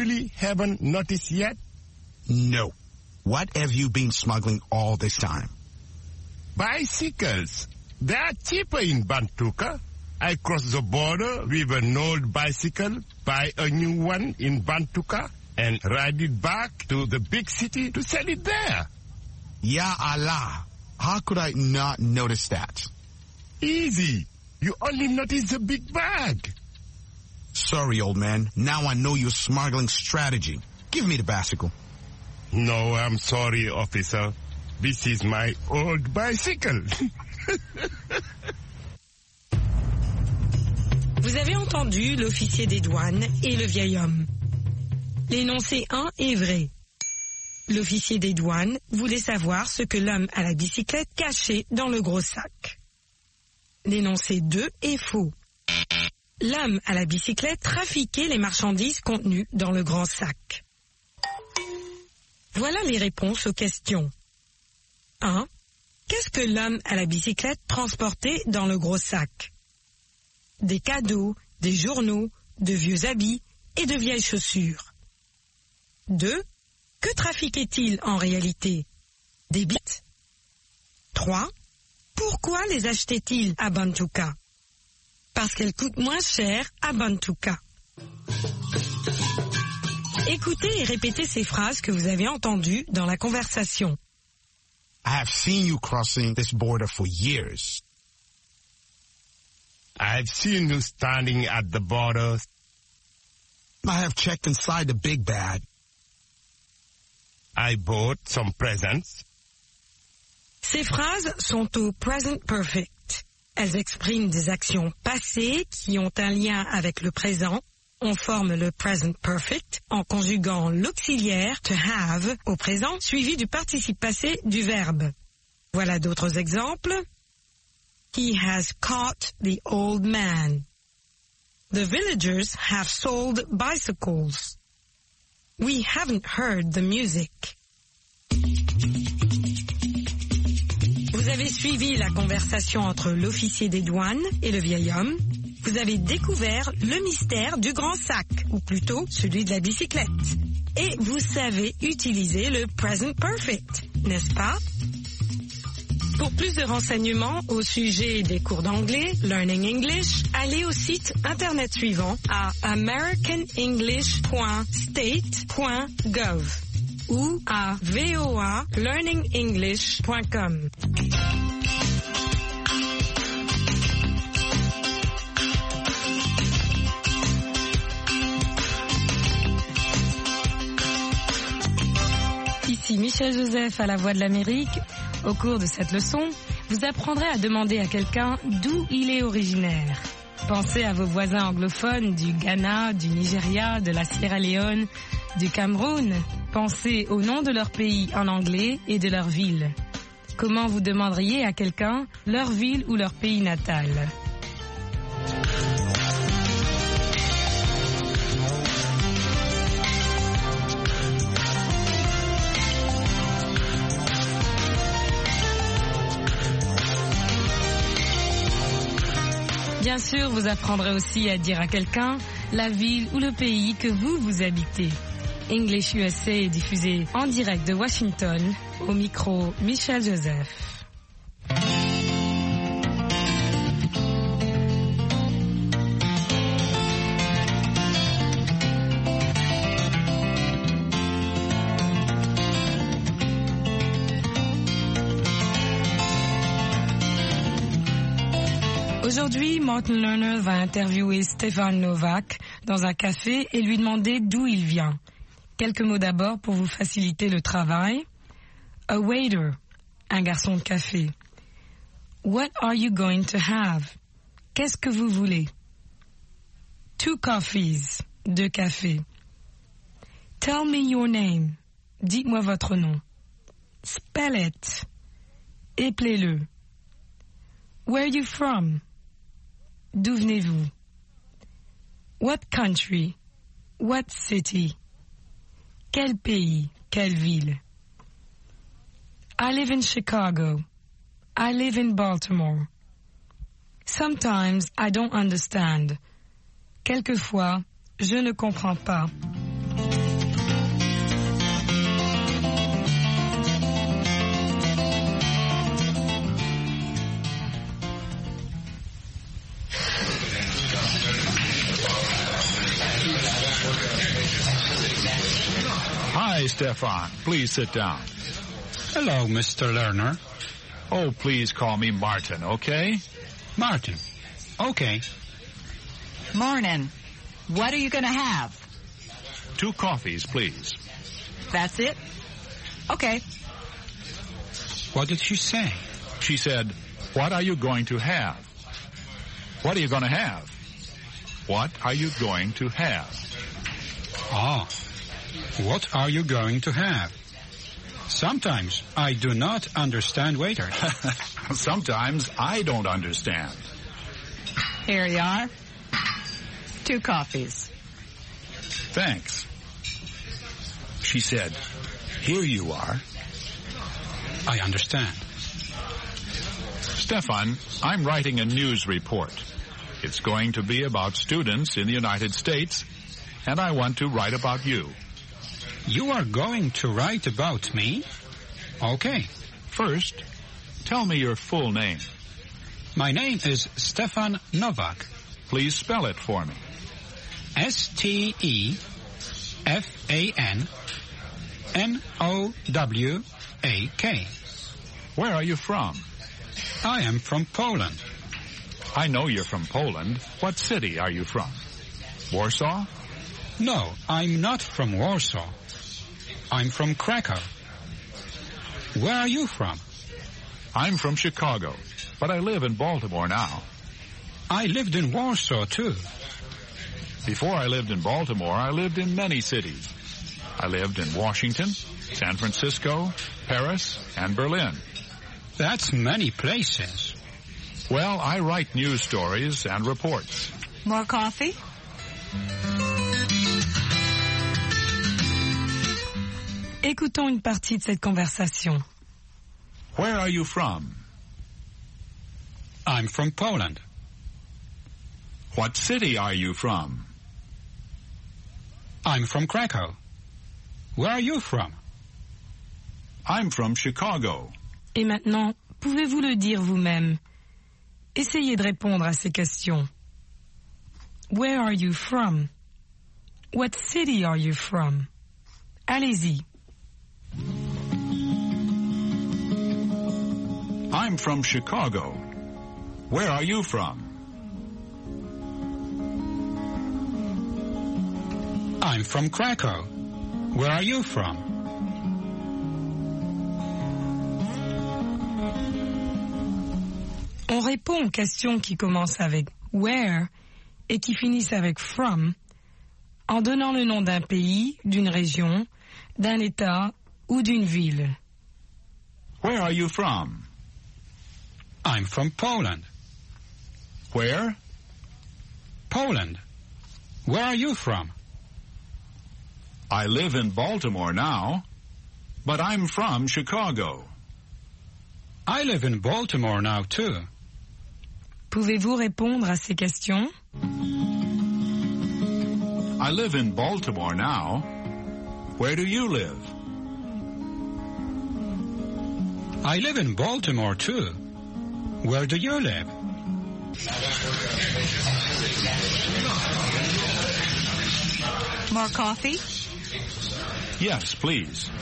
really haven't noticed yet? No. What have you been smuggling all this time? Bicycles. They are cheaper in Bantuka. I crossed the border with an old bicycle, buy a new one in Bantuka, and ride it back to the big city to sell it there. Ya Allah. How could I not notice that? Easy. You only notice the big bag. Sorry, old man. Now I know your smuggling strategy. Give me the bicycle. No, I'm sorry, officer. This is my old bicycle. Vous avez entendu l'officier des douanes et le vieil homme. L'énoncé 1 est vrai. L'officier des douanes voulait savoir ce que l'homme à la bicyclette cachait dans le gros sac. L'énoncé 2 est faux. L'homme à la bicyclette trafiquait les marchandises contenues dans le grand sac. Voilà les réponses aux questions. 1. Qu'est-ce que l'homme à la bicyclette transportait dans le gros sac? Des cadeaux, des journaux, de vieux habits et de vieilles chaussures. 2. Que trafiquait-il en réalité? Des bites. 3. Pourquoi les achetait-il à Bantuka? Parce qu'elles coûtent moins cher à Bantuka. Écoutez et répétez ces phrases que vous avez entendues dans la conversation. I have seen you crossing this border for years. I've seen you standing at the border. I have checked inside the big bag. I bought some presents. Ces phrases sont au present perfect. Elles expriment des actions passées qui ont un lien avec le présent. On forme le present perfect en conjuguant l'auxiliaire to have au présent suivi du participe passé du verbe. Voilà d'autres exemples. He has caught the old man. The villagers have sold bicycles. We haven't heard the music. Vous avez suivi la conversation entre l'officier des douanes et le vieil homme. Vous avez découvert le mystère du grand sac, ou plutôt celui de la bicyclette. Et vous savez utiliser le present perfect, n'est-ce pas? Pour plus de renseignements au sujet des cours d'anglais, Learning English, allez au site internet suivant à americanenglish.state.gov ou à voalearningenglish.com. Ici Michel Joseph à la Voix de l'Amérique. Au cours de cette leçon, vous apprendrez à demander à quelqu'un d'où il est originaire. Pensez à vos voisins anglophones du Ghana, du Nigeria, de la Sierra Leone, du Cameroun. Pensez au nom de leur pays en anglais et de leur ville. Comment vous demanderiez à quelqu'un leur ville ou leur pays natal? Bien sûr, vous apprendrez aussi à dire à quelqu'un la ville ou le pays que vous habitez. English USA est diffusé en direct de Washington. Au micro, Michel Joseph. Aujourd'hui, Martin Lerner va interviewer Stefan Novak dans un café et lui demander d'où il vient. Quelques mots d'abord pour vous faciliter le travail. A waiter, un garçon de café. What are you going to have? Qu'est-ce que vous voulez? 2 coffees, 2 cafés. Tell me your name. Dites-moi votre nom. Spell it. Éplez-le. Where are you from? D'où venez-vous? What country? What city? Quel pays? Quelle ville? I live in Chicago. I live in Baltimore. Sometimes I don't understand. Quelquefois, je ne comprends pas. Hi, Stefan. Please sit down. Hello, Mr. Lerner. Oh, please call me Martin, okay? Martin. Okay. Morning. What are you going to have? 2 coffees, please. That's it? Okay. What did she say? She said, what are you going to have? What are you going to have? What are you going to have? Ah. What are you going to have? Sometimes I do not understand waiters. Sometimes I don't understand. Here you are. 2 coffees. Thanks. She said, here you are. I understand. Stefan, I'm writing a news report. It's going to be about students in the United States, and I want to write about you. You are going to write about me? Okay. First, tell me your full name. My name is Stefan Novak. Please spell it for me. Stefan-Nowak. Where are you from? I am from Poland. I know you're from Poland. What city are you from? Warsaw? No, I'm not from Warsaw. I'm from Krakow. Where are you from? I'm from Chicago, but I live in Baltimore now. I lived in Warsaw, too. Before I lived in Baltimore, I lived in many cities. I lived in Washington, San Francisco, Paris, and Berlin. That's many places. Well, I write news stories and reports. More coffee? Écoutons une partie de cette conversation. Where are you from? I'm from Poland. What city are you from? I'm from Krakow. Where are you from? I'm from Chicago. Et maintenant, pouvez-vous le dire vous-même? Essayez de répondre à ces questions. Where are you from? What city are you from? Allez-y. I'm from Chicago. Where are you from? I'm from Krakow. Where are you from? On répond aux questions qui commencent avec where et qui finissent avec from en donnant le nom d'un pays, d'une région, d'un État ou d'une ville. Where are you from? I'm from Poland. Where? Poland. Where are you from? I live in Baltimore now, but I'm from Chicago. I live in Baltimore now, too. Pouvez-vous répondre à ces questions? I live in Baltimore now. Where do you live? I live in Baltimore, too. Where do you live? More coffee? Yes, please.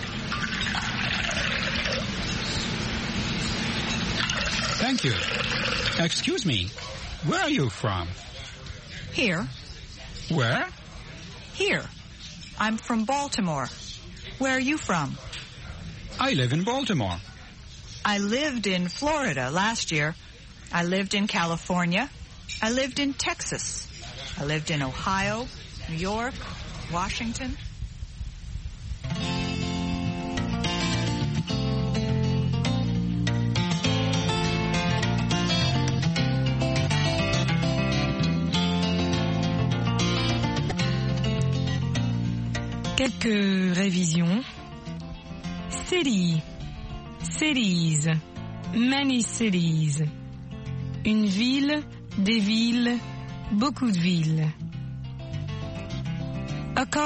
Thank you. Excuse me, where are you from? Here. Where? Here. I'm from Baltimore. Where are you from? I live in Baltimore. I lived in Florida last year. I lived in California. I lived in Texas. I lived in Ohio, New York, Washington. Quelques révisions. City, cities, many cities. Une ville, des villes, beaucoup de villes. A